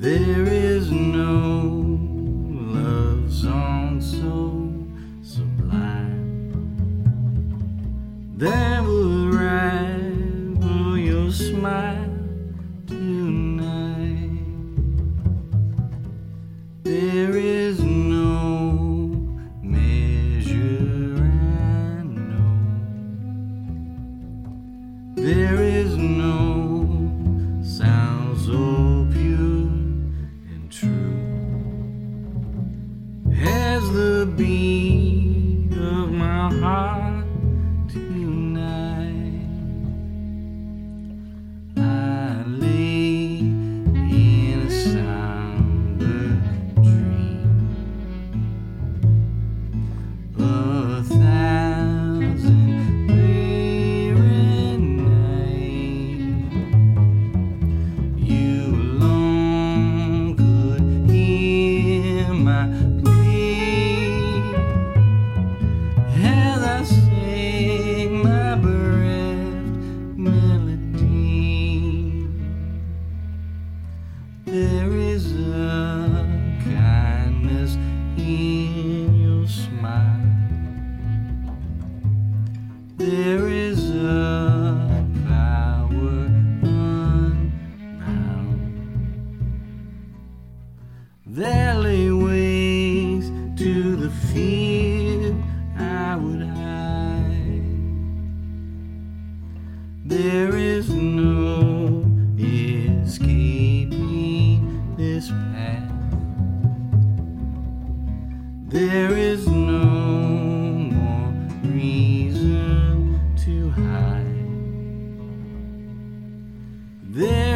There is no love song so sublime that would rival your smile tonight. There is no measure I know. There is no sound so pure and true as the beat of my heart tonight. I lay in a somber dream, a thousand weary nights. You alone could hear my plea as I sing my bereft melody. There is a kindness in your smile. There is a power unbound that lay waste to the fear I would hide. There is no escaping this path. There is no more reason to hide. There